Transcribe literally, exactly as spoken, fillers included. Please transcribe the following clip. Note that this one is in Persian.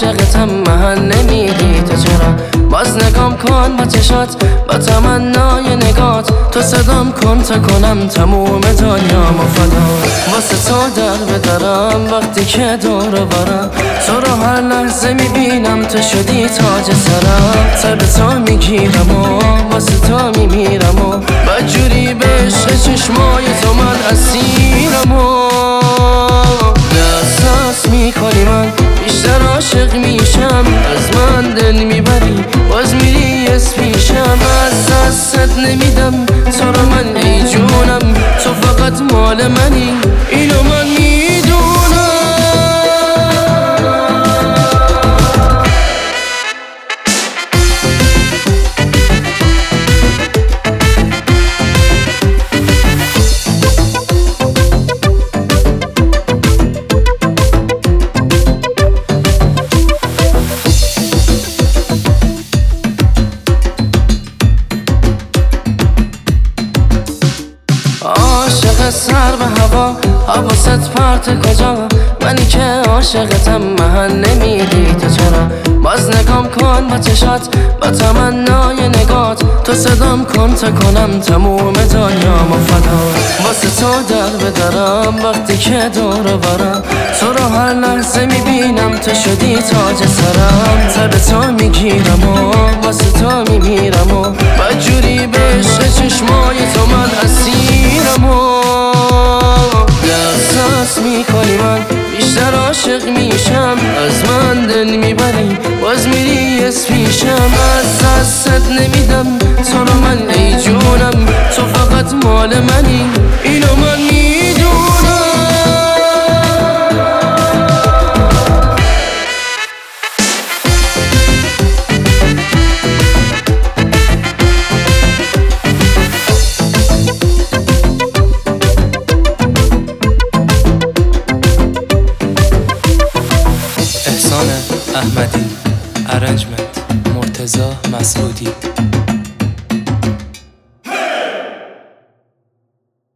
عاشقتم محل نمیدی تو چرا باز نگام کن با چشات با تمنای نگات تو صدام کن تا کنم تموم دنیا مفدا واسه تو در بدرم وقتی که دور برم تو رو هر لحظه میبینم تو شدی تاج سرم سر به تو میگیرم و واسه تو میمیرم و بدجوری به عشق چشمای تو من اسیرم و احساس میکنی من بیشتر عاشق میشم از من دل میبری باز میری از پیشم از دستت نمیدم تو رو من ای جونم تو فقط مال منی اینو من میدونم عاشق سر به هوا حواست پرت کجا منی که عاشقتم محل نمیدی تو چرا باز نگام کن با چشات با تمنای نگات تو صدام کن تا کنم تموم دنیا مفدا واسه تو در بدرم وقتی که دور برم تو رو هر لحظه میبینم تو شدی تاج سرم سر به تو میگیرم و واسه تو میمیرم و بدجوری به عشق چشمای تو من اسیرم و احساس میکنی من بیشتر عاشق میشم از من دل میبری باز میری از پیشم از دستت نمیدم تو رو من ای جونم تو فقط مال منی اینو من میدونم احسان احمدی، ارنجمنت مرتضی مسعودی.